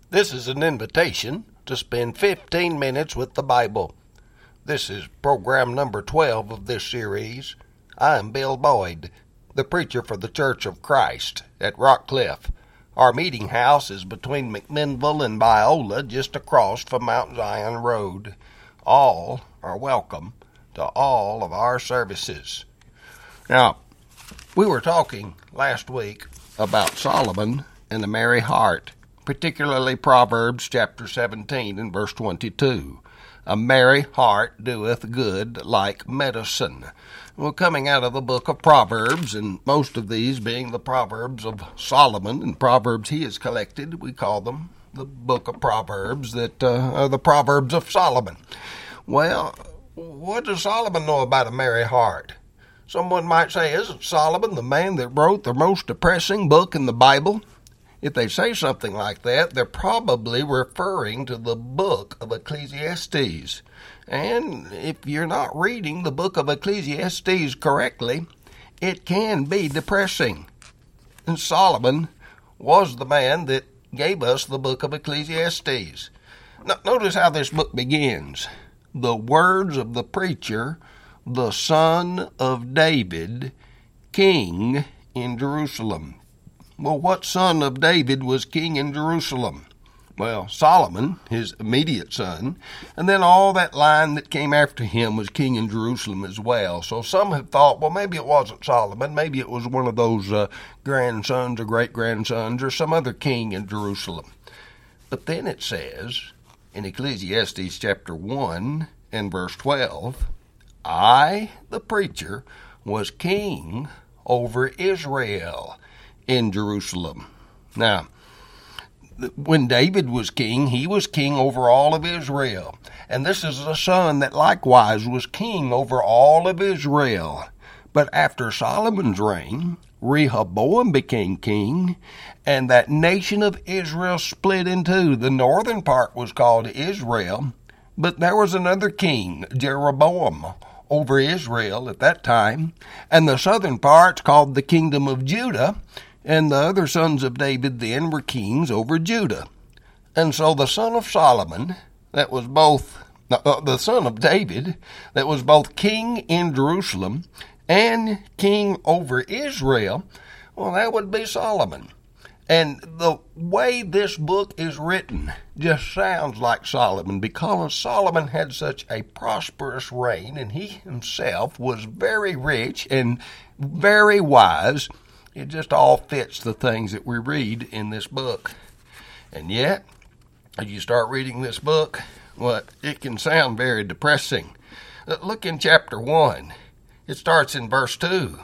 This is an invitation to spend 15 minutes with the Bible. This is program number 12 of this series. I am Bill Boyd, the preacher for the Church of Christ at Rockcliffe. Our meeting house is between McMinnville and Biola, just across from Mount Zion Road. All are welcome to all of our services. Now, we were talking last week about Solomon and a merry heart, particularly Proverbs chapter 17 and verse 22. A merry heart doeth good like medicine. Well, coming out of the book of Proverbs, and most of these being the Proverbs of Solomon and Proverbs he has collected, we call them the book of Proverbs that are the Proverbs of Solomon. Well, what does Solomon know about a merry heart? Someone might say, isn't Solomon the man that wrote the most depressing book in the Bible? If they say something like that, they're probably referring to the book of Ecclesiastes. And if you're not reading the book of Ecclesiastes correctly, it can be depressing. And Solomon was the man that gave us the book of Ecclesiastes. Now, notice how this book begins. The words of the preacher, the son of David, king in Jerusalem. Well, what son of David was king in Jerusalem? Well, Solomon, his immediate son, and then all that line that came after him was king in Jerusalem as well. So some have thought, well, maybe it wasn't Solomon, maybe it was one of those grandsons or great-grandsons or some other king in Jerusalem. But then it says in Ecclesiastes chapter 1 and verse 12, I, the preacher, was king over Israel in Jerusalem. Now, when David was king, he was king over all of Israel. And this is a son that likewise was king over all of Israel. But after Solomon's reign, Rehoboam became king, and that nation of Israel split in two. The northern part was called Israel, but there was another king, Jeroboam, over Israel at that time, and the southern part's called the kingdom of Judah, and the other sons of David then were kings over Judah. And so the son of Solomon, that was both, the son of David, that was both king in Jerusalem and king over Israel, well, that would be Solomon. And the way this book is written just sounds like Solomon, because Solomon had such a prosperous reign, and he himself was very rich and very wise. It just all fits the things that we read in this book. And yet, as you start reading this book, well, it can sound very depressing. Look in chapter 1. It starts in verse 2.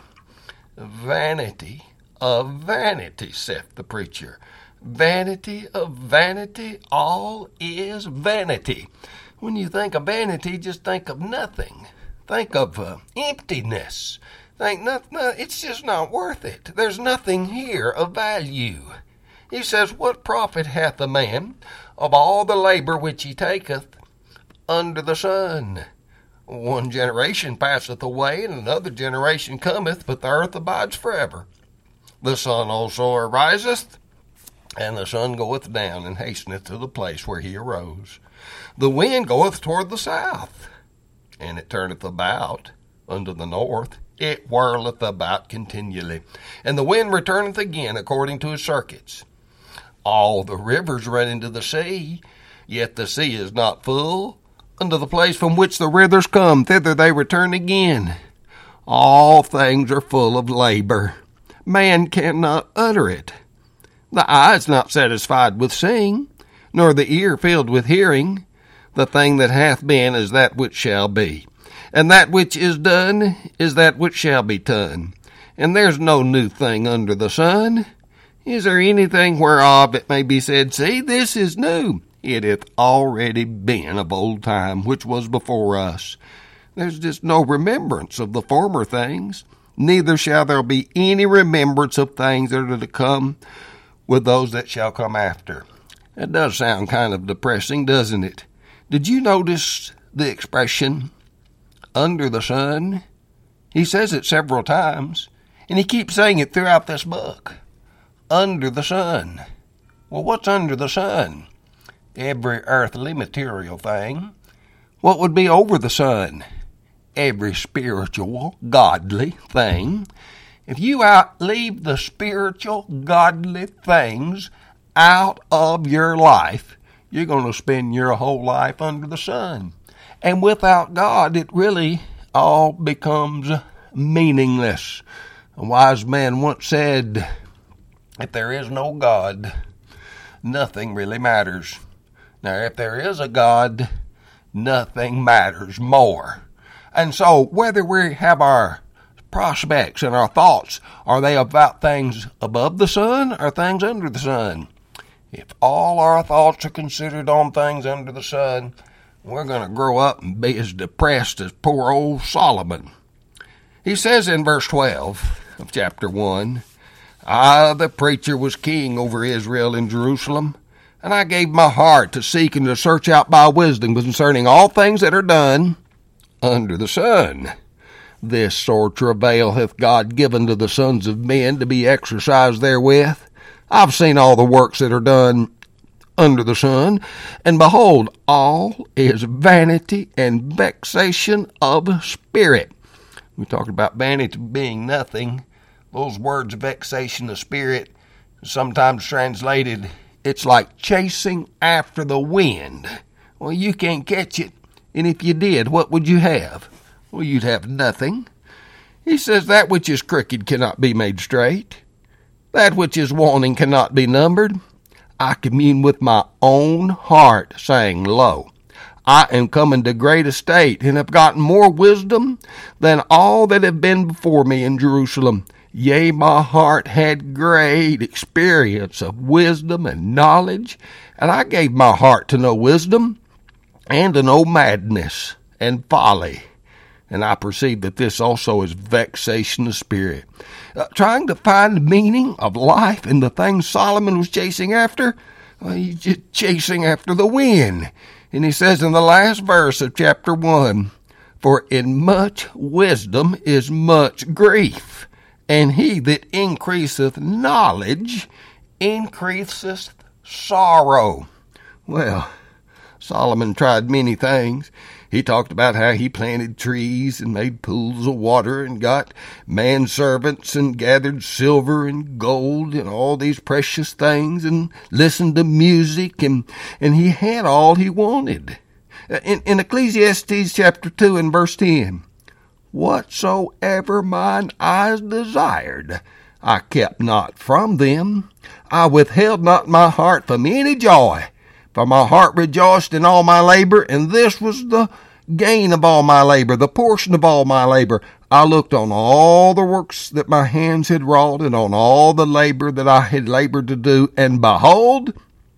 Vanity of vanity, saith the preacher. Vanity of vanity, all is vanity. When you think of vanity, just think of nothing. Think of emptiness. Think, no, it's just not worth it. There's nothing here of value. He says, what profit hath a man of all the labor which he taketh under the sun? One generation passeth away, and another generation cometh, but the earth abides forever. The sun also ariseth, and the sun goeth down, and hasteneth to the place where he arose. The wind goeth toward the south, and it turneth about unto the north. It whirleth about continually, and the wind returneth again according to his circuits. All the rivers run into the sea, yet the sea is not full. Unto the place from which the rivers come, thither they return again. All things are full of labor. Man cannot utter it. The eye is not satisfied with seeing, nor the ear filled with hearing. The thing that hath been is that which shall be, and that which is done is that which shall be done. And there's no new thing under the sun. Is there anything whereof it may be said, see, this is new? It hath already been of old time, which was before us. There's just no remembrance of the former things, neither shall there be any remembrance of things that are to come with those that shall come after. That does sound kind of depressing, doesn't it? Did you notice the expression, under the sun? He says it several times, and he keeps saying it throughout this book. Under the sun. Well, what's under the sun? every earthly material thing. What would be over the sun? Every spiritual, godly thing. If you leave the spiritual, godly things out of your life, you're going to spend your whole life under the sun. And without God, it really all becomes meaningless. A wise man once said, if there is no God, nothing really matters. Now, if there is a God, nothing matters more. And so, whether we have our prospects and our thoughts, are they about things above the sun or things under the sun? If all our thoughts are considered on things under the sun, we're going to grow up and be as depressed as poor old Solomon. He says in verse 12 of chapter 1, I, the preacher, was king over Israel in Jerusalem, and I gave my heart to seek and to search out by wisdom concerning all things that are done under the sun. This sore travail hath God given to the sons of men to be exercised therewith. I've seen all the works that are done under the sun, and behold, all is vanity and vexation of spirit. We talked about vanity being nothing. Those words, vexation of spirit, sometimes translated, it's like chasing after the wind. Well, you can't catch it. And if you did, what would you have? Well, you'd have nothing. He says that which is crooked cannot be made straight. That which is wanting cannot be numbered. I commune with my own heart, saying, Lo, I am coming to great estate, and have gotten more wisdom than all that have been before me in Jerusalem. Yea, my heart had great experience of wisdom and knowledge, and I gave my heart to know wisdom, and to know madness and folly. And I perceive that this also is vexation of spirit. Trying to find the meaning of life in the things Solomon was chasing after, well, he's just chasing after the wind. And he says in the last verse of chapter 1, For in much wisdom is much grief, and he that increaseth knowledge increaseth sorrow. Well, Solomon tried many things. He talked about how he planted trees and made pools of water and got manservants and gathered silver and gold and all these precious things and listened to music, and he had all he wanted. In Ecclesiastes chapter 2 and verse 10, Whatsoever mine eyes desired, I kept not from them. I withheld not my heart from any joy. For my heart rejoiced in all my labor, and this was the gain of all my labor, the portion of all my labor. I looked on all the works that my hands had wrought, and on all the labor that I had labored to do, and behold,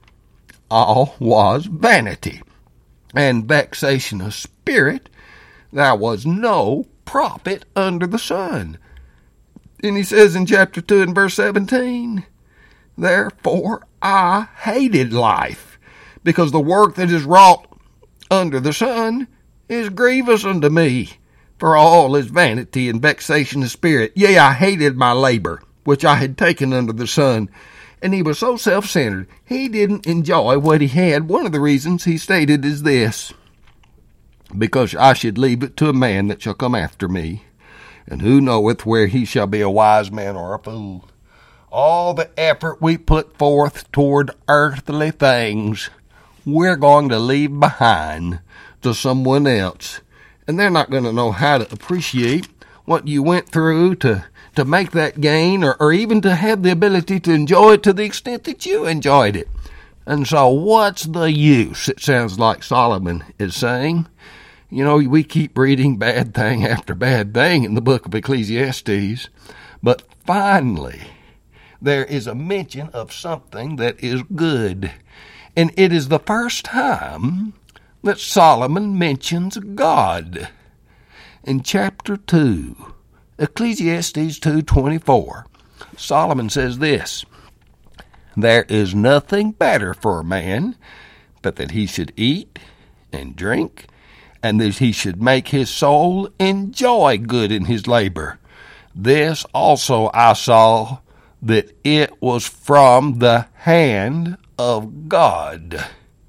all was vanity and vexation of spirit. There was no profit under the sun. And he says in chapter 2 and verse 17, Therefore I hated life, because the work that is wrought under the sun is grievous unto me, for all is vanity and vexation of spirit. Yea, I hated my labor, which I had taken under the sun. And he was so self-centered, he didn't enjoy what he had. One of the reasons he stated is this, Because I should leave it to a man that shall come after me, and who knoweth where he shall be a wise man or a fool. All the effort we put forth toward earthly things, we're going to leave behind to someone else. And they're not going to know how to appreciate what you went through to make that gain, or even to have the ability to enjoy it to the extent that you enjoyed it. And so what's the use? It sounds like Solomon is saying. You know, we keep reading bad thing after bad thing in the book of Ecclesiastes. But finally, there is a mention of something that is good. And it is the first time that Solomon mentions God. In chapter 2, Ecclesiastes 2:24, Solomon says this, There is nothing better for a man but that he should eat and drink, and that he should make his soul enjoy good in his labor. This also I saw, that it was from the hand of God.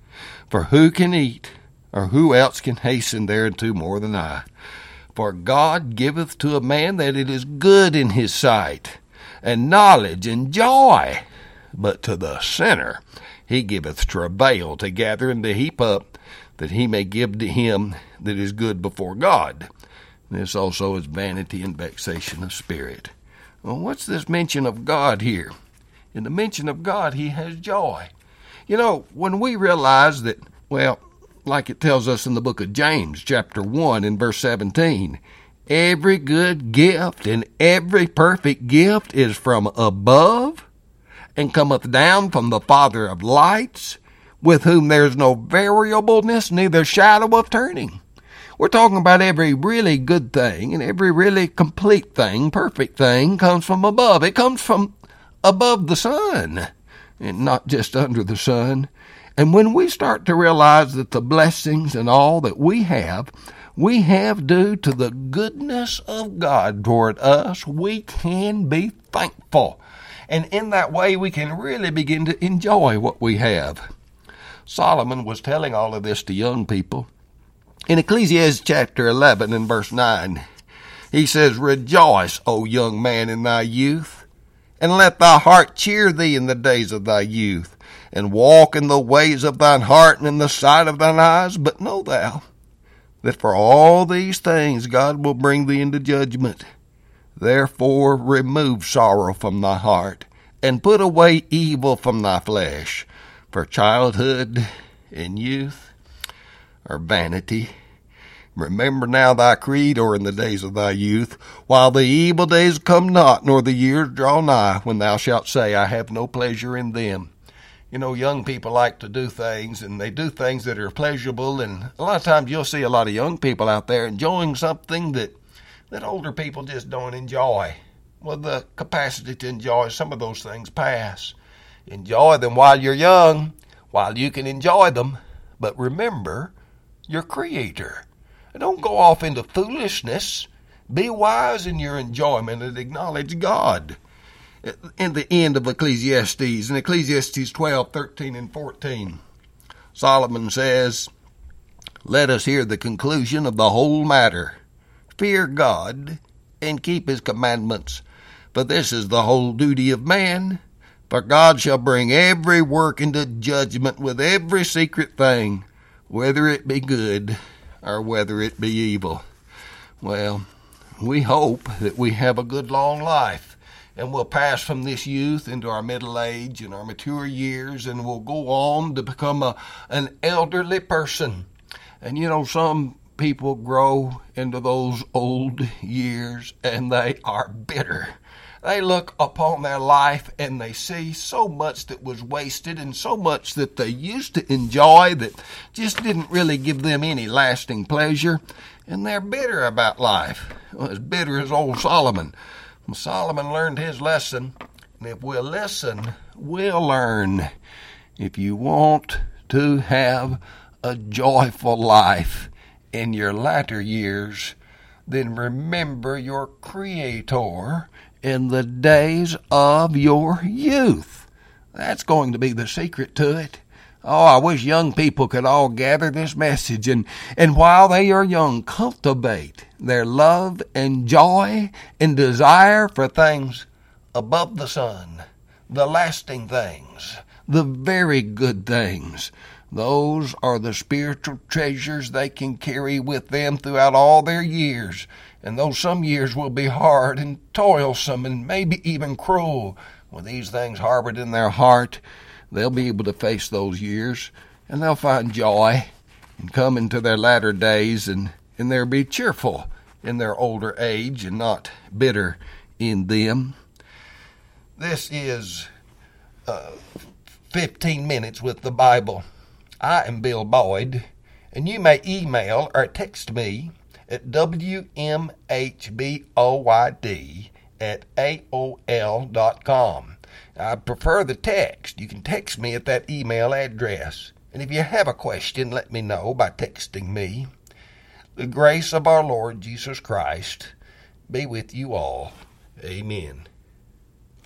For who can eat, or who else can hasten thereunto more than I? For God giveth to a man that it is good in his sight, and knowledge and joy. But to the sinner he giveth travail to gather and to heap up, that he may give to him that is good before God. This also is vanity and vexation of spirit. Well, what's this mention of God here? In the mention of God, he has joy. You know, when we realize that, well, like it tells us in the book of James, chapter 1 and verse 17, every good gift and every perfect gift is from above, and cometh down from the Father of lights, with whom there is no variableness, neither shadow of turning. We're talking about every really good thing and every really complete thing, perfect thing, comes from above. It comes from above the sun, and not just under the sun. And when we start to realize that the blessings and all that we have due to the goodness of God toward us, we can be thankful. And in that way, we can really begin to enjoy what we have. Solomon was telling all of this to young people. In Ecclesiastes chapter 11 and verse 9, he says, Rejoice, O young man, in thy youth, and let thy heart cheer thee in the days of thy youth, and walk in the ways of thine heart and in the sight of thine eyes. But know thou that for all these things God will bring thee into judgment. Therefore remove sorrow from thy heart, and put away evil from thy flesh. For childhood and youth are vanity. Remember now thy creator in the days of thy youth, while the evil days come not, nor the years draw nigh, when thou shalt say, I have no pleasure in them. You know, young people like to do things, and they do things that are pleasurable, and a lot of times you'll see a lot of young people out there enjoying something that older people just don't enjoy. Well, the capacity to enjoy some of those things pass. Enjoy them while you're young, while you can enjoy them, but remember your Creator. Don't go off into foolishness. Be wise in your enjoyment and acknowledge God. In the end of Ecclesiastes, in Ecclesiastes 12, 13, and 14, Solomon says, Let us hear the conclusion of the whole matter. Fear God and keep his commandments, for this is the whole duty of man. For God shall bring every work into judgment with every secret thing, whether it be good or whether it be evil. Well, we hope that we have a good long life, and we'll pass from this youth into our middle age and our mature years, and we'll go on to become an elderly person. And you know, some people grow into those old years and they are bitter. They look upon their life and they see so much that was wasted and so much that they used to enjoy that just didn't really give them any lasting pleasure, and they're bitter about life. Well, as bitter as old Solomon. Solomon learned his lesson, and if we'll listen, we'll learn. If you want to have a joyful life in your latter years, then remember your Creator in the days of your youth. That's going to be the secret to it. Oh, I wish young people could all gather this message and while they are young, cultivate their love and joy and desire for things above the sun, the lasting things, the very good things. Those are the spiritual treasures they can carry with them throughout all their years. And though some years will be hard and toilsome and maybe even cruel, with these things harbored in their heart, they'll be able to face those years, and they'll find joy and come into their latter days, and they'll be cheerful in their older age and not bitter in them. This is 15 Minutes with the Bible. I am Bill Boyd, and you may email or text me at wmhboyd@aol.com. I prefer the text. You can text me at that email address. And if you have a question, let me know by texting me. The grace of our Lord Jesus Christ be with you all. Amen.